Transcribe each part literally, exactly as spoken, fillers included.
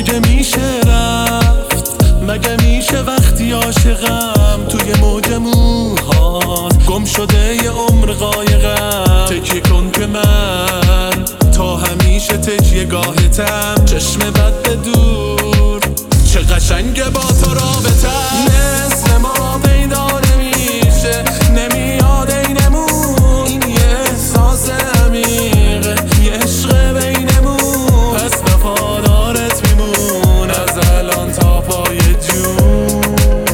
مگه میشه رفت؟ مگه میشه وقتی عاشقم توی موج موهات گم شده یه عمر قایقم؟ تکیه کن که من تا همیشه تکیه گاهتم، چشم بد به دور چه قشنگه با تو رابطم. مثل ما پیدا نمیشه، نمیاد اینمون، این یه احساس عمیقه، یه عشق بینمون، پس وفادارت میمون از الان تا پای جون.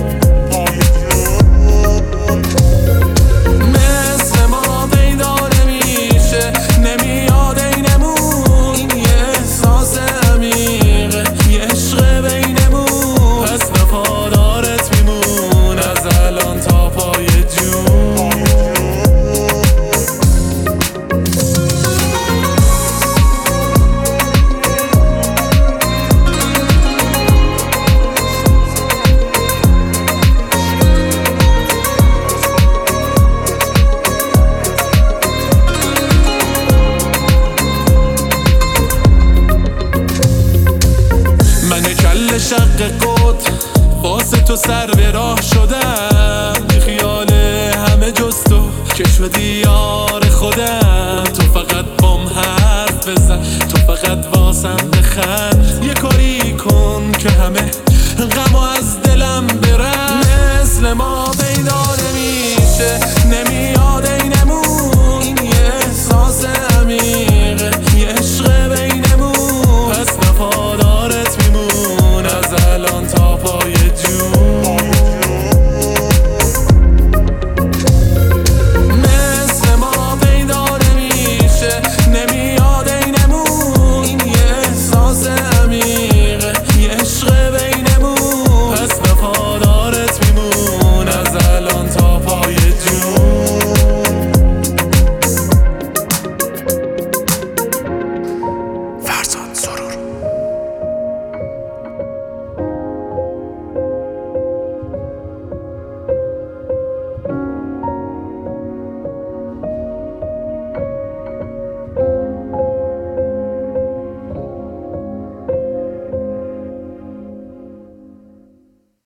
مثل ما پیدا نمیشه، نمیاد اینمون، این یه احساس عمیقه، یه عشق بینمون، پس وفادارت میمون از الان تا پای جون. من کل شق قط واسه تو سر به راه شدم، بی خیال همه جز تو که شدی یار خودم. تو فقط بام حرف بزن، تو فقط واسم بخند، یه کاری کن که همه غمو از دلم برن. مثل ما